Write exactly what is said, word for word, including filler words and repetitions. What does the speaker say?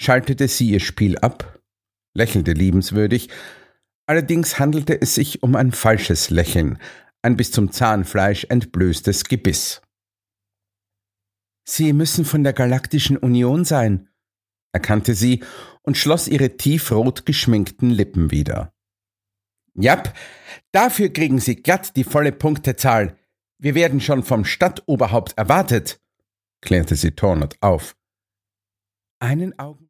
schaltete sie ihr Spiel ab, lächelte liebenswürdig, allerdings handelte es sich um ein falsches Lächeln, ein bis zum Zahnfleisch entblößtes Gebiss. »Sie müssen von der Galaktischen Union sein«, erkannte sie und schloss ihre tiefrot geschminkten Lippen wieder. »Jap, dafür kriegen Sie glatt die volle Punktezahl. Wir werden schon vom Stadtoberhaupt erwartet«, klärte sie Tornot auf. »Einen Augen